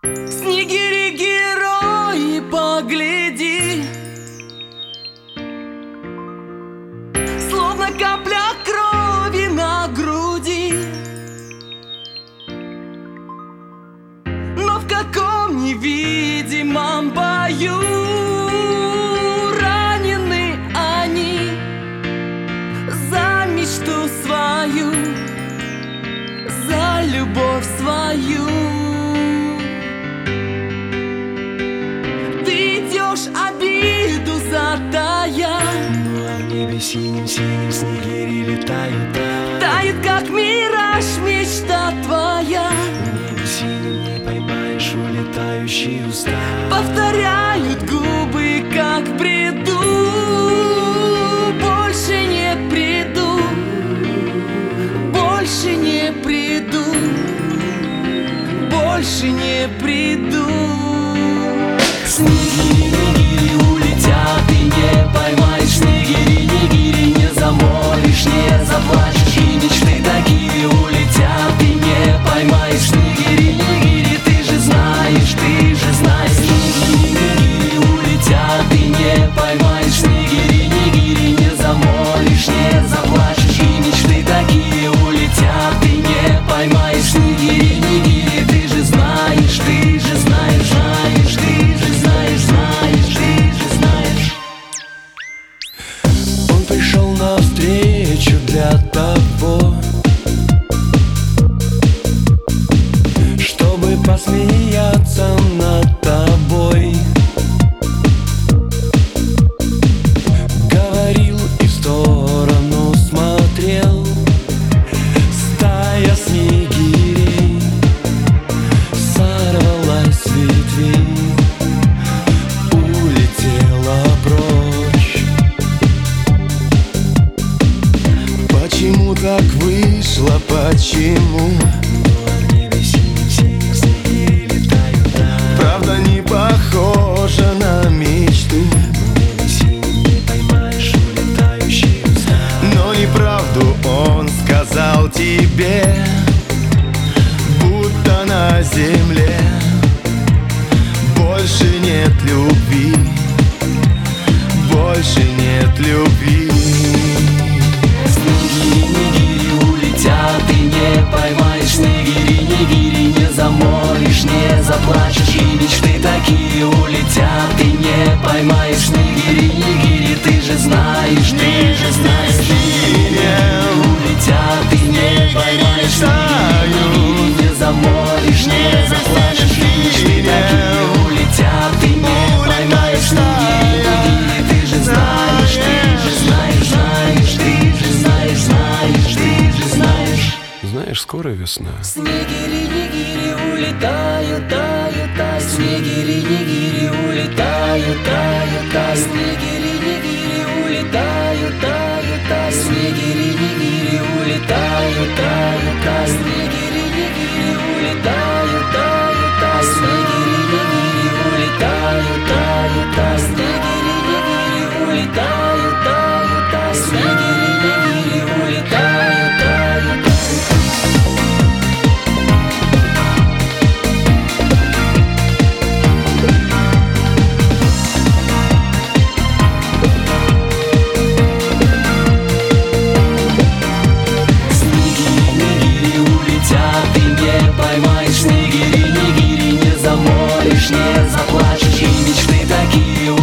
Снегири, герои, погляди, словно капля крови на груди. Но в каком невидимом бою ранены они за мечту свою, за любовь свою. Обиду затая, ну а в небе синим-синим снегири летают, тает, как мираж, мечта твоя. В небе синим не поймаешь улетающие уста. Повторяют губы, как в бреду: больше не приду, больше не приду, больше не приду. Снегири, нигири улетят, ты не поймаешь. Снегири, нигири не замолишь, не заплачешь. И мечты такие улетят, ты не поймаешь. Снегири, нигири, ты же знаешь, ты же знаешь. Снегири, нигири улетят, ты не поймаешь. Снегири, нигири не замолишь, не заплачешь. И мечты такие улетят, ты не поймаешь. Снегири, нигири, ты же знаешь, ты же знаешь, знаешь, ты же знаешь, знаешь, ты же знаешь. Он пришел навстречу для того, чтобы посмеяться над тобой. Говорил и в сторону смотрел. Стая снегирей сорвалась с ветвей, улетела прочь. Почему так вышло, почему? Ну а в небе синим-синим снегири летают, правда не похожа на мечту. В небе синим не поймаешь улетающие уста. Но неправду он сказал тебе, будто на земле больше нет любви, больше нет любви. Снегири, нигири улетят, ты не поймаешь. Снегири, нигири не замолишь, не заплачешь. И мечты такие улетят, ты не поймаешь. Снегири, нигири, ты же знаешь, ты же знаешь. Снегири улетят, ты не поймаешь. Снегири, не замолишь, не заплачешь. И мечты такие улетят, ты не поймаешь. Снегири, нигири, ты же знаешь, ты же знаешь, знаешь, ты же знаешь, знаешь, ты же знаешь. Знаешь, скоро весна. Снегири, нигири улетают, тают, тают. Снегири, нигири улетают, тают, тают. Снегири, нигири улетают, тают, тают. Снегири, нигири улетают, тают, тают. Снегири, нигири улетают, тают, тают. Снегири, нигири улетают, тают, тают. Снегири, нигири улетают, тают, тают. Снегири, нигири улетают, тают, тают. Ты не поймаешь. Снегири, нигири не замолишь, не заплачешь. И мечты такие